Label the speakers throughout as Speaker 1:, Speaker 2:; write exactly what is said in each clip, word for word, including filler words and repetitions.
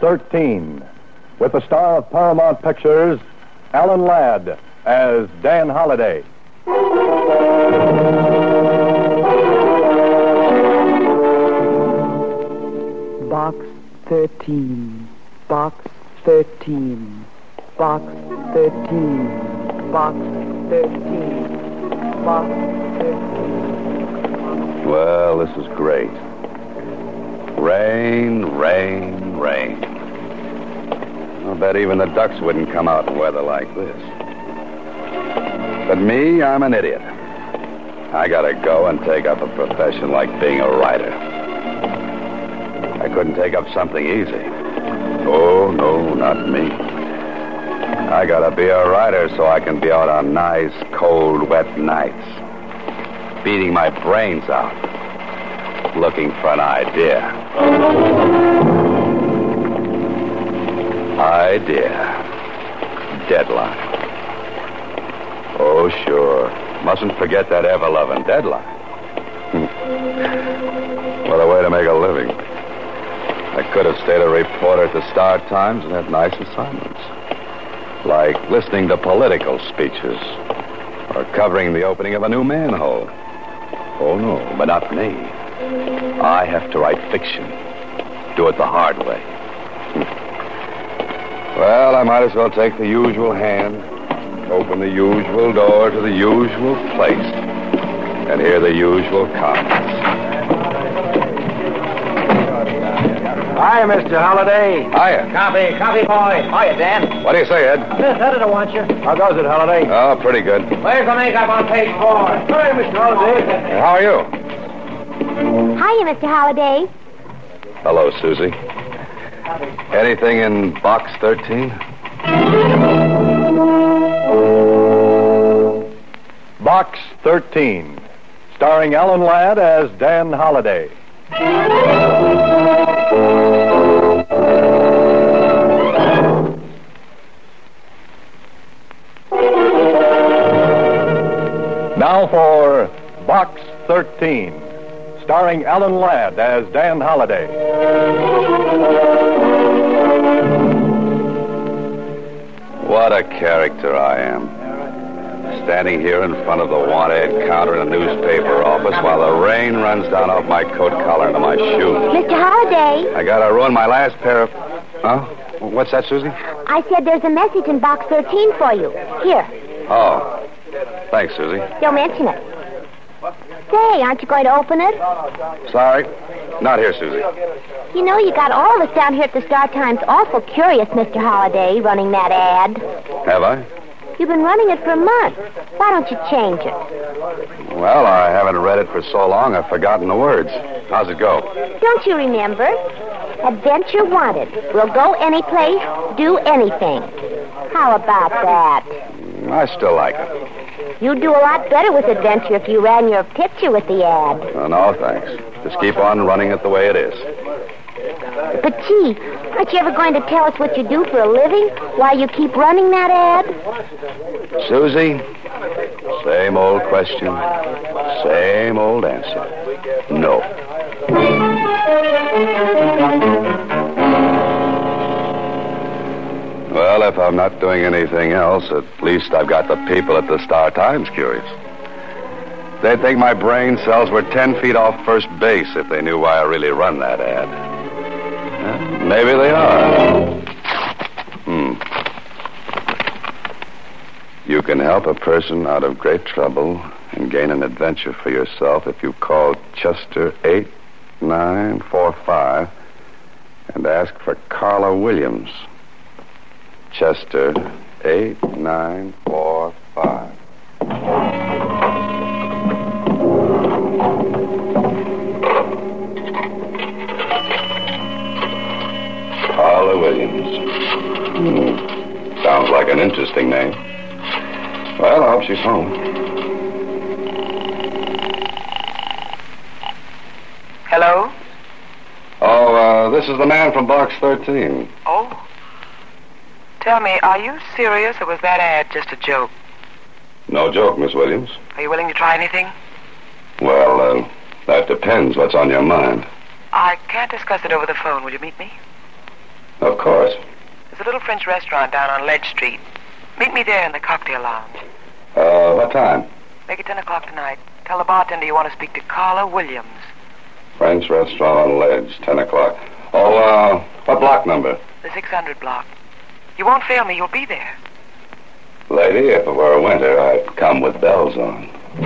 Speaker 1: thirteen, with the star of Paramount Pictures, Alan Ladd, as Dan Holliday.
Speaker 2: Box thirteen, box thirteen, box thirteen, box thirteen, box thirteen.
Speaker 3: Well, this is great. Rain, rain, rain. I'll bet even the ducks wouldn't come out in weather like this. But me, I'm an idiot. I gotta go and take up a profession like being a writer. I couldn't take up something easy. Oh, no, not me. I gotta be a writer so I can be out on nice, cold, wet nights, beating my brains out, looking for an idea. Idea. Deadline. Oh, sure. Mustn't forget that ever-loving deadline. What a way to make a living. I could have stayed a reporter at the Star Times and had nice assignments, like listening to political speeches or covering the opening of a new manhole. Oh, no, but not me. I have to write fiction. Do it the hard way. Well, I might as well take the usual hand, open the usual door to the usual place, and hear the usual comments.
Speaker 4: Hiya, Mister Holliday.
Speaker 3: Hiya.
Speaker 4: Coffee, coffee boy. Hiya, Dan.
Speaker 3: What do you say, Ed?
Speaker 4: Miss Editor wants you.
Speaker 1: How goes it, Holliday?
Speaker 3: Oh, pretty good.
Speaker 4: Where's the makeup on page four? Hi, Mister Holliday.
Speaker 3: Hey, how are you?
Speaker 5: Hiya, Mister Holliday.
Speaker 3: Hello, Susie. Anything in box thirteen?
Speaker 1: Box thirteen, starring Alan Ladd as Dan Holliday. Now for Box thirteen, starring Alan Ladd as Dan Holliday.
Speaker 3: What a character I am. Standing here in front of the want-ad counter in a newspaper office while the rain runs down off my coat collar into my shoes.
Speaker 5: Mister Holliday.
Speaker 3: I gotta ruin my last pair of... Huh? What's that, Susie?
Speaker 5: I said there's a message in box thirteen for you. Here.
Speaker 3: Oh. Thanks, Susie.
Speaker 5: Don't mention it. Say, aren't you going to open it?
Speaker 3: Sorry. Not here, Susie.
Speaker 5: You know, you got all of us down here at the Star Times awful curious, Mister Holliday, running that ad.
Speaker 3: Have I?
Speaker 5: You've been running it for a month. Why don't you change it?
Speaker 3: Well, I haven't read it for so long I've forgotten the words. How's it go?
Speaker 5: Don't you remember? Adventure wanted. We'll go any place, do anything. How about that?
Speaker 3: I still like it.
Speaker 5: You'd do a lot better with adventure if you ran your picture with the ad.
Speaker 3: Oh, no, thanks. Just keep on running it the way it is.
Speaker 5: But, gee, aren't you ever going to tell us what you do for a living while you keep running that ad?
Speaker 3: Susie, same old question, same old answer. No. Well, if I'm not doing anything else, at least I've got the people at the Star Times curious. They'd think my brain cells were ten feet off first base if they knew why I really run that ad. Uh, maybe they are. Hmm. You can help a person out of great trouble and gain an adventure for yourself if you call Chester eight nine four five and ask for Carla Williams. Chester eight nine four five. Carla Williams. Hmm. Sounds like an interesting name. Well, I hope she's home.
Speaker 6: Hello?
Speaker 3: Oh, uh, this is the man from box thirteen.
Speaker 6: Oh? Tell me, are you serious or was that ad just a joke?
Speaker 3: No joke, Miss Williams.
Speaker 6: Are you willing to try anything?
Speaker 3: Well, uh, that depends what's on your mind.
Speaker 6: I can't discuss it over the phone. Will you meet me?
Speaker 3: Of course.
Speaker 6: There's a little French restaurant down on Ledge Street. Meet me there in the cocktail lounge.
Speaker 3: Uh, what time?
Speaker 6: Make it ten o'clock tonight. Tell the bartender you want to speak to Carla Williams.
Speaker 3: French restaurant on Ledge, ten o'clock. Oh, uh, what block number?
Speaker 6: The six hundred block. You won't fail me. You'll be there.
Speaker 3: Lady, if it were winter, I'd come with bells on.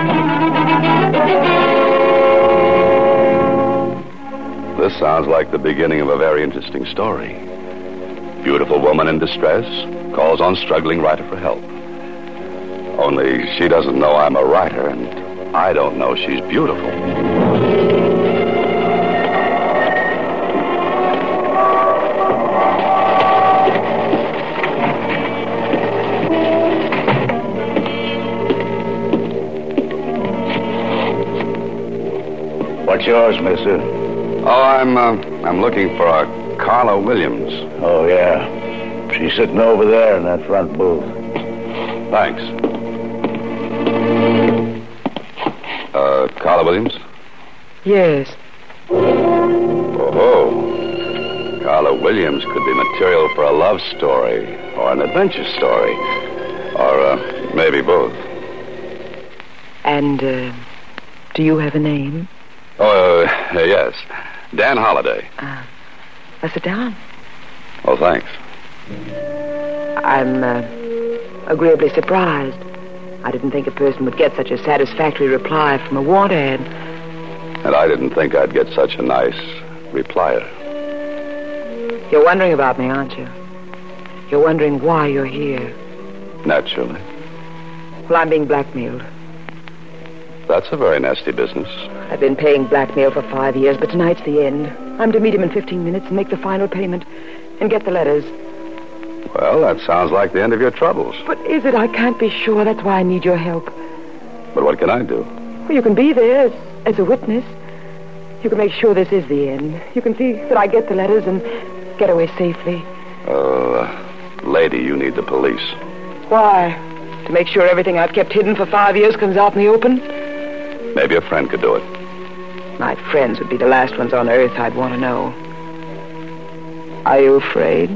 Speaker 3: This sounds like the beginning of a very interesting story. Beautiful woman in distress calls on struggling writer for help. Only she doesn't know I'm a writer, and I don't know she's beautiful.
Speaker 7: What's yours, mister?
Speaker 3: Oh, I'm, uh, I'm looking for a Carla Williams.
Speaker 7: Oh, yeah. She's sitting over there in that front booth.
Speaker 3: Thanks. Uh, Carla Williams?
Speaker 2: Yes.
Speaker 3: Oh, Carla Williams could be material for a love story or an adventure story. Or, uh, maybe both.
Speaker 2: And, uh, do you have a name?
Speaker 3: Oh, uh, yes. Dan Holliday.
Speaker 2: Uh, uh, sit down.
Speaker 3: Oh, thanks.
Speaker 2: I'm, uh, agreeably surprised. I didn't think a person would get such a satisfactory reply from a want ad.
Speaker 3: And I didn't think I'd get such a nice replier.
Speaker 2: You're wondering about me, aren't you? You're wondering why you're here.
Speaker 3: Naturally.
Speaker 2: Well, I'm being blackmailed.
Speaker 3: That's a very nasty business.
Speaker 2: I've been paying blackmail for five years, but tonight's the end. I'm to meet him in fifteen minutes and make the final payment and get the letters.
Speaker 3: Well, that sounds like the end of your troubles.
Speaker 2: But is it? I can't be sure. That's why I need your help.
Speaker 3: But what can I do?
Speaker 2: Well, you can be there as, as a witness. You can make sure this is the end. You can see that I get the letters and get away safely.
Speaker 3: Oh, uh, lady, you need the police.
Speaker 2: Why? To make sure everything I've kept hidden for five years comes out in the open?
Speaker 3: Maybe a friend could do it.
Speaker 2: My friends would be the last ones on earth I'd want to know. Are you afraid?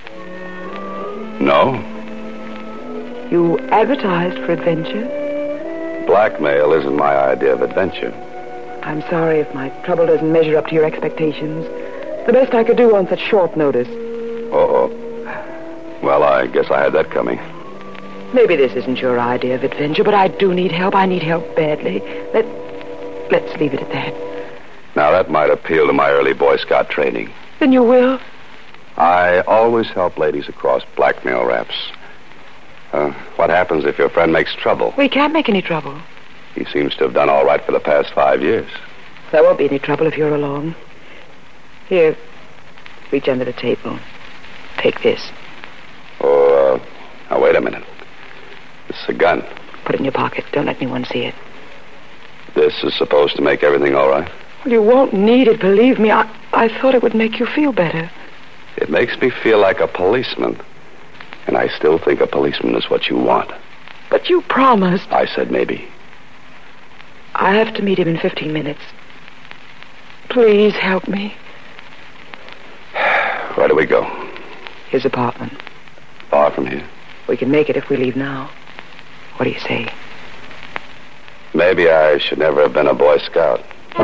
Speaker 3: No.
Speaker 2: You advertised for adventure?
Speaker 3: Blackmail isn't my idea of adventure.
Speaker 2: I'm sorry if my trouble doesn't measure up to your expectations. The best I could do on such short notice.
Speaker 3: Uh-oh. Well, I guess I had that coming.
Speaker 2: Maybe this isn't your idea of adventure, but I do need help. I need help badly. Let, let's leave it at that.
Speaker 3: Now, that might appeal to my early Boy Scout training.
Speaker 2: Then you will?
Speaker 3: I always help ladies across blackmail raps. Uh, what happens if your friend makes trouble?
Speaker 2: We can't make any trouble.
Speaker 3: He seems to have done all right for the past five years.
Speaker 2: There won't be any trouble if you're along. Here, reach under the table. Take this.
Speaker 3: Oh, uh, now, wait a minute. This is a gun.
Speaker 2: Put it in your pocket. Don't let anyone see it.
Speaker 3: This is supposed to make everything all right?
Speaker 2: Well, you won't need it, believe me. I, I thought it would make you feel better.
Speaker 3: It makes me feel like a policeman. And I still think a policeman is what you want.
Speaker 2: But you promised.
Speaker 3: I said maybe.
Speaker 2: I have to meet him in fifteen minutes. Please help me.
Speaker 3: Where do we go?
Speaker 2: His apartment.
Speaker 3: Far from here?
Speaker 2: We can make it if we leave now. What do you say?
Speaker 3: Maybe I should never have been a Boy Scout.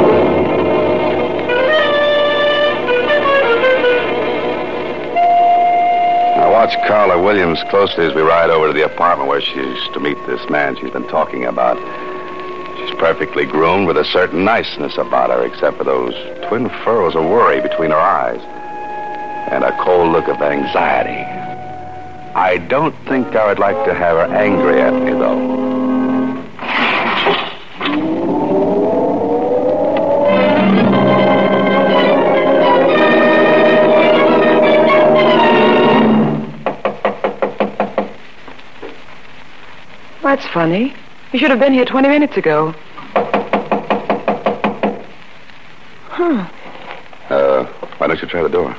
Speaker 3: Now watch Carla Williams closely as we ride over to the apartment where she's to meet this man she's been talking about. She's perfectly groomed with a certain niceness about her, except for those twin furrows of worry between her eyes and a cold look of anxiety. I don't think I would like to have her angry at me, though.
Speaker 2: That's funny. You should have been here twenty minutes ago. Huh.
Speaker 3: Uh, why don't you try the door?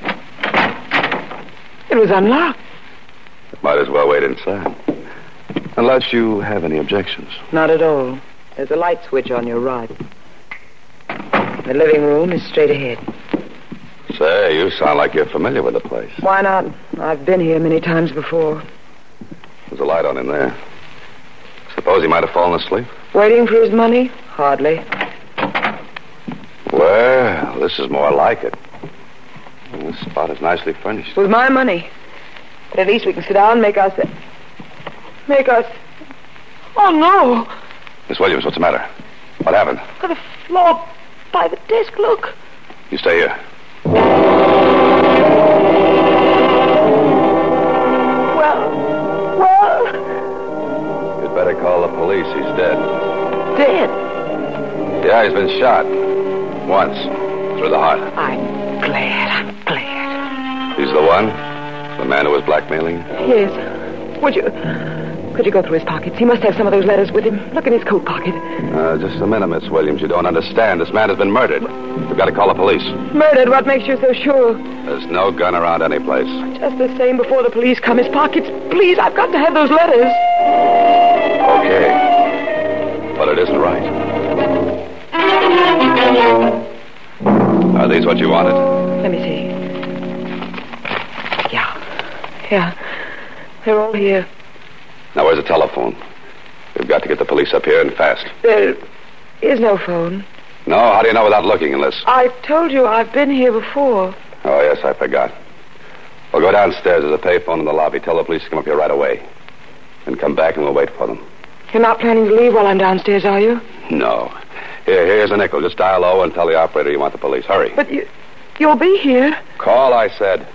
Speaker 2: It was unlocked.
Speaker 3: Might as well wait inside. Unless you have any objections.
Speaker 2: Not at all. There's a light switch on your right. The living room is straight ahead.
Speaker 3: Say, you sound like you're familiar with the place.
Speaker 2: Why not? I've been here many times before.
Speaker 3: There's a light on in there. Suppose he might have fallen asleep?
Speaker 2: Waiting for his money? Hardly.
Speaker 3: Well, this is more like it. This spot is nicely furnished.
Speaker 2: With my money. But at least we can sit down and make us... Make us... Oh, no.
Speaker 3: Miss Williams, what's the matter? What happened?
Speaker 2: On the floor by the desk, look.
Speaker 3: You stay here.
Speaker 2: Well, well...
Speaker 3: You'd better call the police. He's dead.
Speaker 2: Dead?
Speaker 3: Yeah, he's been shot. Once. Through the heart.
Speaker 2: I'm glad. I'm glad.
Speaker 3: He's the one? The man who was blackmailing you?
Speaker 2: Yes. Would you... Could you go through his pockets? He must have some of those letters with him. Look in his coat pocket.
Speaker 3: Uh, just a minute, Miss Williams. You don't understand. This man has been murdered. We've got to call the police.
Speaker 2: Murdered? What makes you so sure?
Speaker 3: There's no gun around any place.
Speaker 2: Just the same before the police come. His pockets. Please, I've got to have those letters.
Speaker 3: Okay. But it isn't right. Are these what you wanted?
Speaker 2: Let me see. Yeah. Yeah. They're all here.
Speaker 3: Now, where's the telephone? We've got to get the police up here and fast.
Speaker 2: There is no phone.
Speaker 3: No? How do you know without looking unless...
Speaker 2: I told you I've been here before.
Speaker 3: Oh, yes, I forgot. We'll go downstairs. There's a payphone in the lobby. Tell the police to come up here right away. Then come back and we'll wait for them.
Speaker 2: You're not planning to leave while I'm downstairs, are you?
Speaker 3: No. Here, here's a nickel. Just dial low and tell the operator you want the police. Hurry.
Speaker 2: But you... You'll be here.
Speaker 3: Call, I said.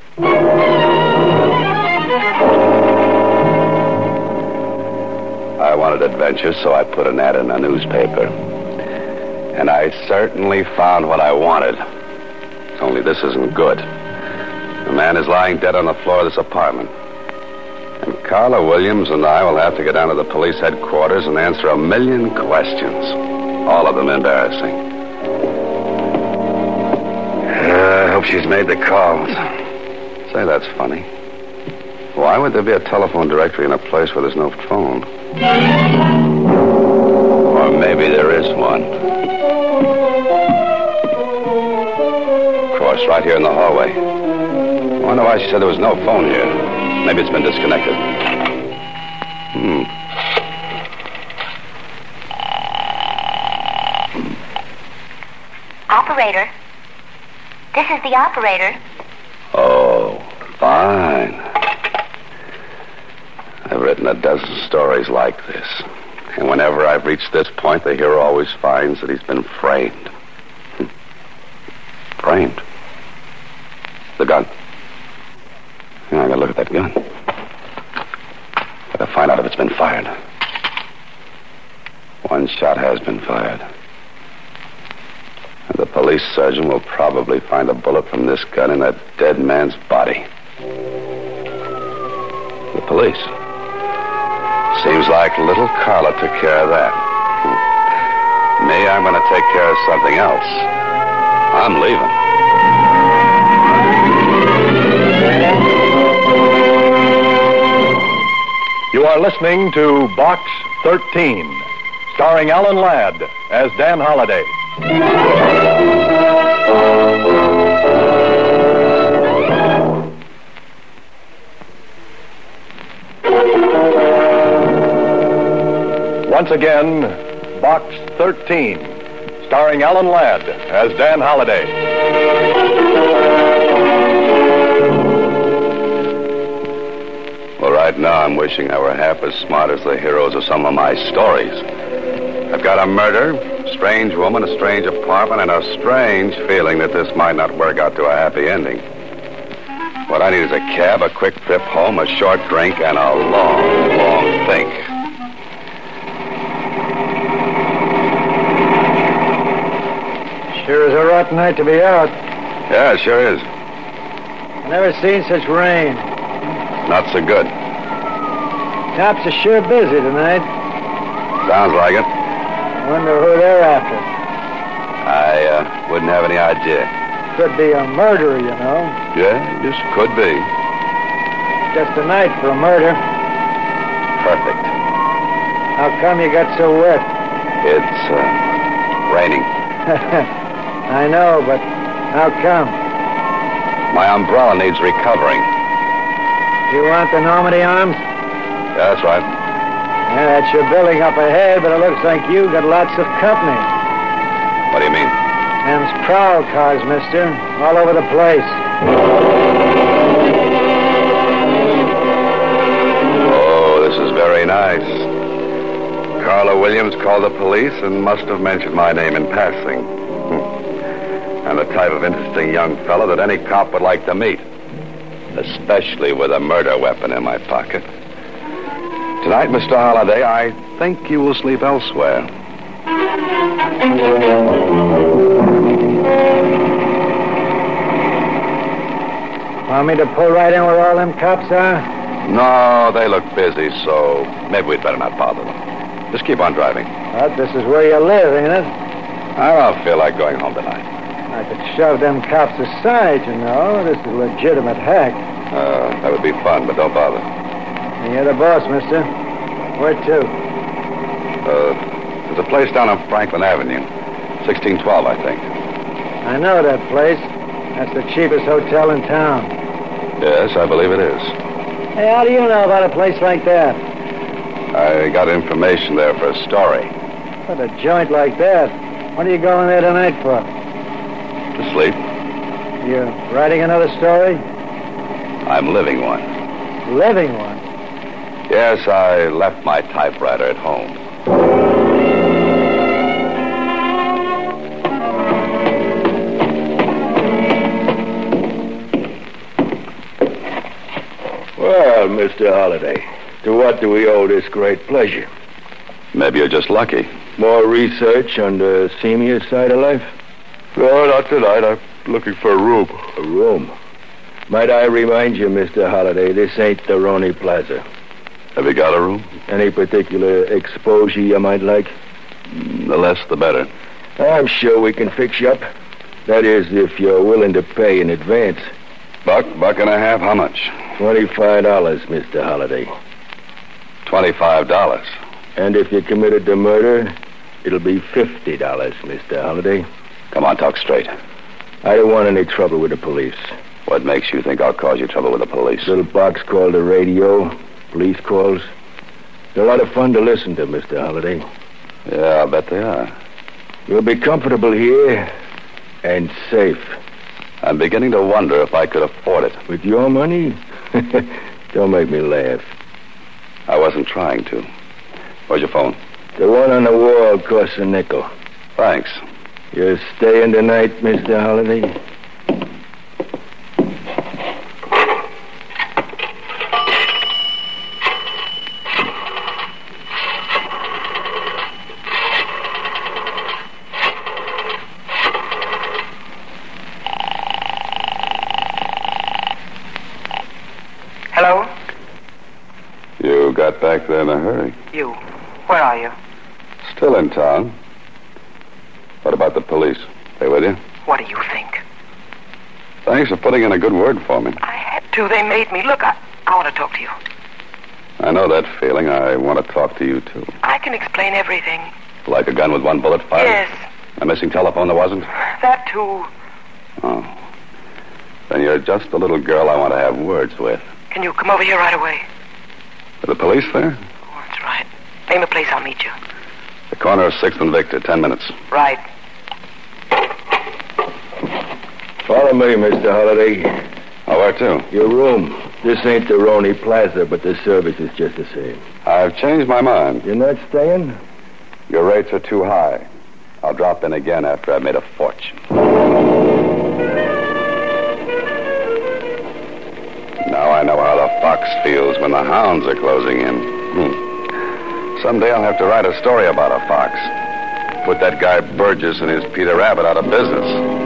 Speaker 3: I wanted adventure, so I put an ad in a newspaper. And I certainly found what I wanted. Only this isn't good. The man is lying dead on the floor of this apartment. And Carla Williams and I will have to get down to the police headquarters and answer a million questions. All of them embarrassing. Uh, I hope she's made the calls. Say, that's funny. Why would there be a telephone directory in a place where there's no phone? Or maybe there is one. Of course, right here in the hallway. I wonder why she said there was no phone here. Maybe it's been disconnected. Hmm.
Speaker 5: Operator. This is the operator.
Speaker 3: Oh, fine. I've written a dozen stories like this. And whenever I've reached this point, the hero always finds that he's been framed. Framed. The gun. Yeah, I gotta look at that gun. Gotta find out if it's been fired. One shot has been fired. And the police surgeon will probably find a bullet from this gun in that dead man's body. The police. Seems like little Carla took care of that. Me, I'm going to take care of something else. I'm leaving.
Speaker 1: You are listening to Box thirteen, starring Alan Ladd as Dan Holliday. Once again, Box thirteen, starring Alan Ladd as Dan Holliday.
Speaker 3: Well, right now I'm wishing I were half as smart as the heroes of some of my stories. I've got a murder, a strange woman, a strange apartment, and a strange feeling that this might not work out to a happy ending. What I need is a cab, a quick trip home, a short drink, and a long, long think.
Speaker 4: Sure is a rotten night to be out.
Speaker 3: Yeah, it sure is.
Speaker 4: Never seen such rain.
Speaker 3: Not so good.
Speaker 4: Cops are sure busy tonight.
Speaker 3: Sounds like it.
Speaker 4: Wonder who they're after.
Speaker 3: I uh, wouldn't have any idea.
Speaker 4: Could be a murderer, you know.
Speaker 3: Yeah, just could be.
Speaker 4: Just a night for a murder.
Speaker 3: Perfect.
Speaker 4: How come you got so wet?
Speaker 3: It's uh, raining.
Speaker 4: I know, but how come?
Speaker 3: My umbrella needs recovering.
Speaker 4: You want the Normandy Arms?
Speaker 3: Yeah, that's right.
Speaker 4: Yeah, that's your building up ahead, but it looks like you got lots of company.
Speaker 3: What do you mean?
Speaker 4: Them's prowl cars, mister. All over the place.
Speaker 3: Oh, this is very nice. Carla Williams called the police and must have mentioned my name in passing. I'm the type of interesting young fellow that any cop would like to meet, especially with a murder weapon in my pocket. Tonight, Mister Holliday, I think you will sleep elsewhere.
Speaker 4: Want me to pull right in where all them cops are?
Speaker 3: No, they look busy, so maybe we'd better not bother them. Just keep on driving.
Speaker 4: Well, this is where you live, ain't it?
Speaker 3: I don't feel like going home tonight.
Speaker 4: I could shove them cops aside, you know. This is a legitimate hack.
Speaker 3: Uh, that would be fun, but don't bother.
Speaker 4: You're the boss, mister. Where to?
Speaker 3: Uh, there's a place down on Franklin Avenue. sixteen twelve, I think.
Speaker 4: I know that place. That's the cheapest hotel in town.
Speaker 3: Yes, I believe it is.
Speaker 4: Hey, how do you know about a place like that?
Speaker 3: I got information there for a story.
Speaker 4: What, a joint like that? What are you going there tonight for?
Speaker 3: To sleep.
Speaker 4: You're writing another story?
Speaker 3: I'm living one.
Speaker 4: Living one?
Speaker 3: Yes, I left my typewriter at home.
Speaker 7: Well, Mister Holliday, to what do we owe this great pleasure?
Speaker 3: Maybe you're just lucky.
Speaker 7: More research on the seamier side of life?
Speaker 3: No, not tonight. I'm looking for a room.
Speaker 7: A room? Might I remind you, Mister Holliday, this ain't the Roney Plaza.
Speaker 3: Have you got a room?
Speaker 7: Any particular exposure you might like?
Speaker 3: The less, the better.
Speaker 7: I'm sure we can fix you up. That is, if you're willing to pay in advance.
Speaker 3: Buck, buck and a half, how much?
Speaker 7: Twenty-five dollars, Mister Holliday.
Speaker 3: Twenty-five dollars.
Speaker 7: And if you committed the murder, it'll be fifty dollars, Mister Holliday.
Speaker 3: Come on, talk straight.
Speaker 7: I don't want any trouble with the police.
Speaker 3: What makes you think I'll cause you trouble with the police?
Speaker 7: Little box called the radio, police calls. They're a lot of fun to listen to, Mister Holliday.
Speaker 3: Yeah, I'll bet they are.
Speaker 7: You'll be comfortable here and safe.
Speaker 3: I'm beginning to wonder if I could afford it.
Speaker 7: With your money? Don't make me laugh.
Speaker 3: I wasn't trying to. Where's your phone?
Speaker 7: The one on the wall costs a nickel.
Speaker 3: Thanks.
Speaker 7: You're staying tonight, Mister Holliday?
Speaker 6: Hello?
Speaker 3: You got back there in a hurry.
Speaker 6: You. Where are you?
Speaker 3: Still in town. What about the police? They with you?
Speaker 6: What do you think?
Speaker 3: Thanks for putting in a good word for me.
Speaker 6: I had to. They made me. Look, I, I want to talk to you.
Speaker 3: I know that feeling. I want to talk to you, too.
Speaker 6: I can explain everything.
Speaker 3: Like a gun with one bullet fired?
Speaker 6: Yes.
Speaker 3: A missing telephone there wasn't?
Speaker 6: That, too.
Speaker 3: Oh. Then you're just the little girl I want to have words with.
Speaker 6: Can you come over here right away?
Speaker 3: Are the police there?
Speaker 6: Oh, that's right. Name a place, I'll meet you.
Speaker 3: The corner of sixth and Victor, ten minutes.
Speaker 6: Right.
Speaker 7: Follow me, Mister Holliday.
Speaker 3: Oh, where to?
Speaker 7: Your room. This ain't the Roney Plaza, but the service is just the same.
Speaker 3: I've changed my mind.
Speaker 7: You're not staying?
Speaker 3: Your rates are too high. I'll drop in again after I've made a fortune. Now I know how the fox feels when the hounds are closing in. Hmm. Someday I'll have to write a story about a fox. Put that guy Burgess and his Peter Rabbit out of business.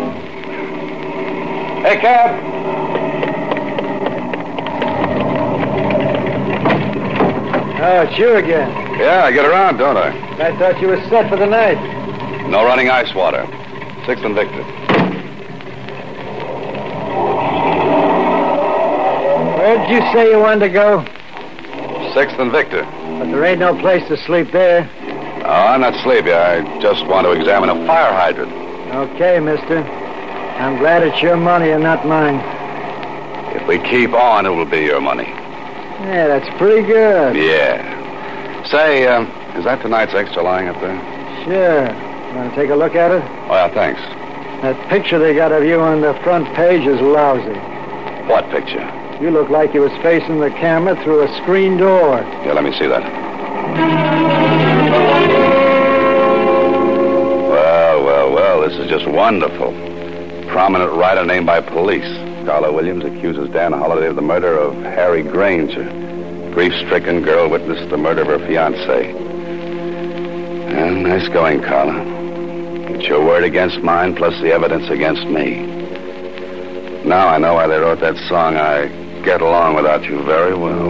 Speaker 3: Hey, cab!
Speaker 4: Oh, it's you again.
Speaker 3: Yeah, I get around, don't I?
Speaker 4: I thought you were set for the night.
Speaker 3: No running ice water. Sixth and Victor.
Speaker 4: Where did you say you wanted to go?
Speaker 3: Sixth and Victor.
Speaker 4: But there ain't no place to sleep there.
Speaker 3: Oh, I'm not sleepy. I just want to examine a fire hydrant.
Speaker 4: Okay, mister. I'm glad it's your money and not mine.
Speaker 3: If we keep on, it will be your money.
Speaker 4: Yeah, that's pretty good.
Speaker 3: Yeah. Say, um, is that tonight's extra lying up there?
Speaker 4: Sure. Want to take a look at it?
Speaker 3: Oh, yeah, thanks.
Speaker 4: That picture they got of you on the front page is lousy.
Speaker 3: What picture?
Speaker 4: You look like you was facing the camera through a screen door.
Speaker 3: Yeah, let me see that. Well, well, well, this is just wonderful. Prominent writer named by police. Carla Williams accuses Dan Holliday of the murder of Harry Granger. Grief-stricken girl witnessed the murder of her fiancé. Well, nice going, Carla. It's your word against mine, plus the evidence against me. Now I know why they wrote that song, I Get Along Without You Very Well.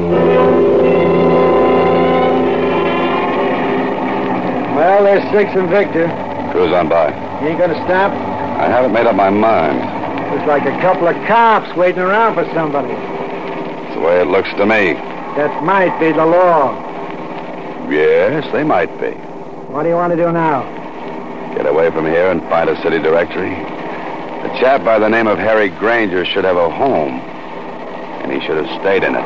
Speaker 4: Well, there's Six and Victor.
Speaker 3: Cruise on by.
Speaker 4: You ain't gonna stop?
Speaker 3: I haven't made up my mind.
Speaker 4: Looks like a couple of cops waiting around for somebody.
Speaker 3: It's the way it looks to me.
Speaker 4: That might be the law.
Speaker 3: Yes, they might be.
Speaker 4: What do you want to do now?
Speaker 3: Get away from here and find a city directory. A chap by the name of Harry Granger should have a home, and he should have stayed in it.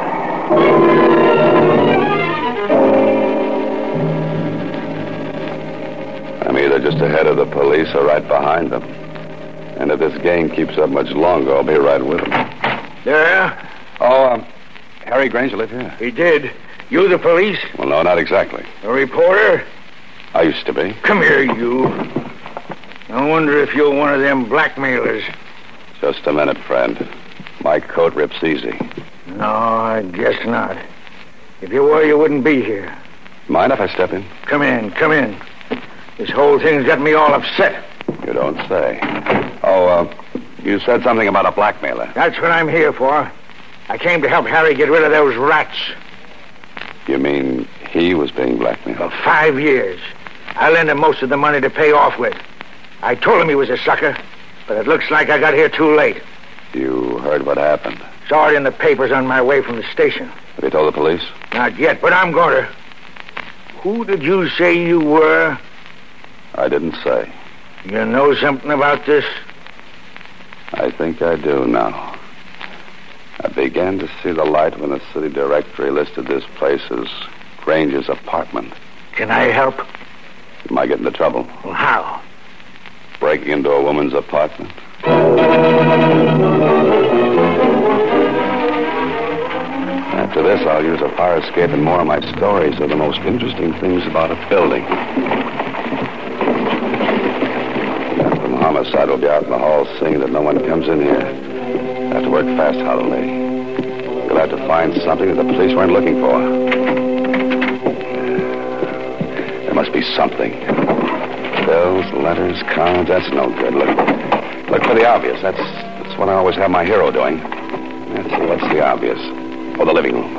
Speaker 3: I'm either just ahead of the police or right behind them. And if this game keeps up much longer, I'll be right with them.
Speaker 7: Yeah?
Speaker 3: Oh, um, Harry Granger live here?
Speaker 7: He did. You the police?
Speaker 3: Well, no, not exactly.
Speaker 7: A reporter?
Speaker 3: I used to be.
Speaker 7: Come here, you. I wonder if you're one of them blackmailers.
Speaker 3: Just a minute, friend. My coat rips easy.
Speaker 7: No, I guess not. If you were, you wouldn't be here.
Speaker 3: Mind if I step in?
Speaker 7: Come in, come in. This whole thing's got me all upset.
Speaker 3: You don't say. Oh, uh, you said something about a blackmailer.
Speaker 7: That's what I'm here for. I came to help Harry get rid of those rats.
Speaker 3: You mean he was being blackmailed?
Speaker 7: For five years. I lent him most of the money to pay off with. I told him he was a sucker, but it looks like I got here too late.
Speaker 3: You heard what happened?
Speaker 7: Saw it in the papers on my way from the station.
Speaker 3: Have you told the police?
Speaker 7: Not yet, but I'm going to. Who did you say you were?
Speaker 3: I didn't say.
Speaker 7: You know something about this?
Speaker 3: I think I do now. I began to see the light when the city directory listed this place as Granger's apartment.
Speaker 7: Can I help?
Speaker 3: You might get into trouble.
Speaker 7: Well, how?
Speaker 3: Breaking into a woman's apartment. After this, I'll use a fire escape and more of my stories are the most interesting things about a building. From homicide will be out in the hall seeing that no one comes in here. I have to work fast, Holiday. You'll have to find something that the police weren't looking for. There must be something. Bills, letters, cards, that's no good. Look look for the obvious. That's that's what I always have my hero doing. Let's see, what's the obvious? Oh, the living room.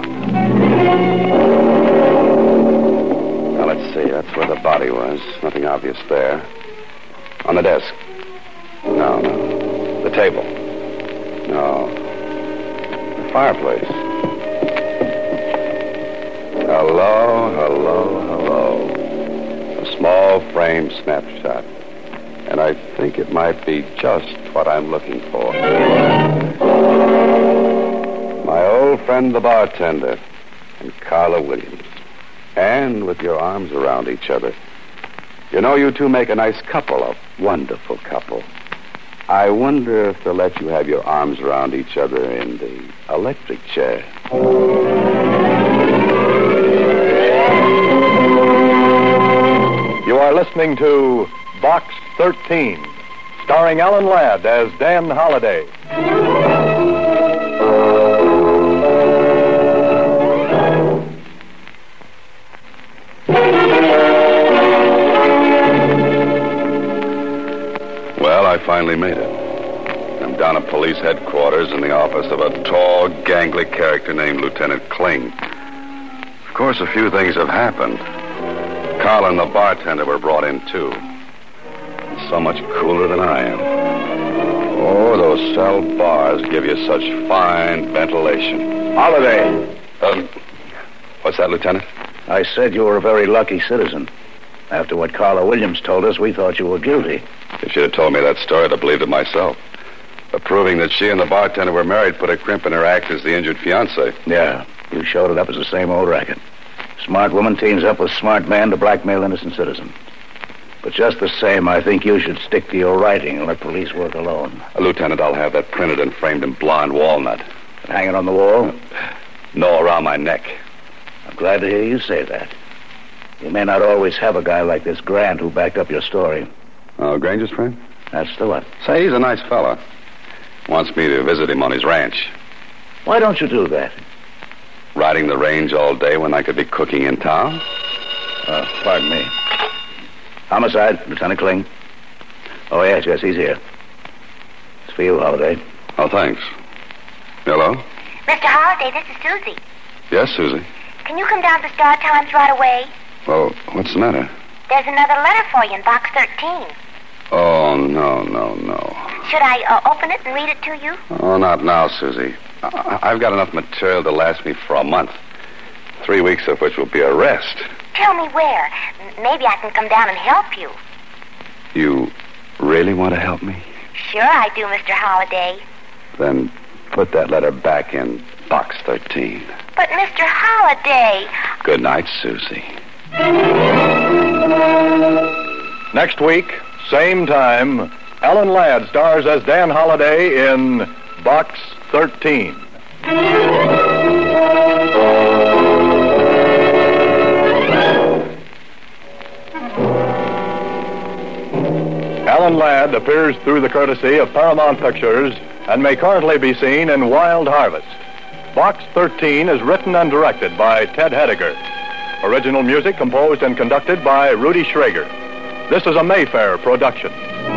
Speaker 3: Now, let's see. That's where the body was. Nothing obvious there. On the desk. No, no. The table. No. The fireplace. Hello, hello, hello. A small frame snapshot. And I think it might be just what I'm looking for. My old friend, the bartender, and Carla Williams. And with your arms around each other. You know, you two make a nice couple, a wonderful couple. I wonder if they'll let you have your arms around each other in the electric chair.
Speaker 1: You are listening to Box thirteen, starring Alan Ladd as Dan Holliday.
Speaker 3: Well, I finally made it. I'm down at police headquarters in the office of a tall, gangly character named Lieutenant Kling. Of course, a few things have happened. Carla and the bartender were brought in, too. So much cooler than I am. Oh, those cell bars give you such fine ventilation.
Speaker 7: Holiday.
Speaker 3: Um, what's that, Lieutenant?
Speaker 7: I said you were a very lucky citizen. After what Carla Williams told us, we thought you were guilty.
Speaker 3: If you'd have told me that story, I'd have believed it myself. But proving that she and the bartender were married put a crimp in her act as the injured fiancé.
Speaker 7: Yeah, you showed it up as the same old racket. Smart woman teams up with smart man to blackmail innocent citizens. But just the same, I think you should stick to your writing and let police work alone.
Speaker 3: Uh, Lieutenant, I'll have that printed and framed in blonde walnut.
Speaker 7: And hang it on the wall?
Speaker 3: No, around my neck.
Speaker 7: I'm glad to hear you say that. You may not always have a guy like this Grant who backed up your story.
Speaker 3: Oh, Granger's friend?
Speaker 7: That's the one.
Speaker 3: Say, he's a nice fella. Wants me to visit him on his ranch.
Speaker 7: Why don't you do that?
Speaker 3: Riding the range all day when I could be cooking in town?
Speaker 7: Uh, pardon me. Homicide, Lieutenant Kling. Oh, yes, yes, he's here. It's for you, Holliday.
Speaker 3: Oh, thanks. Hello?
Speaker 5: Mister Holliday, this is Susie.
Speaker 3: Yes, Susie.
Speaker 5: Can you come down to Star Times right away?
Speaker 3: Well, what's the matter?
Speaker 5: There's another letter for you in box thirteen.
Speaker 3: Oh, no, no, no.
Speaker 5: Should I uh, open it and read it to you?
Speaker 3: Oh, not now, Susie. I- I've got enough material to last me for a month. Three weeks of which will be a rest.
Speaker 5: Tell me where. M- Maybe I can come down and help you.
Speaker 3: You really want to help me?
Speaker 5: Sure I do, Mister Holliday.
Speaker 3: Then put that letter back in box thirteen.
Speaker 5: But, Mister Holliday...
Speaker 3: Good night, Susie.
Speaker 1: Next week, same time, Alan Ladd stars as Dan Holliday in Box thirteen. Alan Ladd appears through the courtesy of Paramount Pictures and may currently be seen in Wild Harvest. Box thirteen is written and directed by Ted Hediger. Original music composed and conducted by Rudy Schrager. This is a Mayfair production.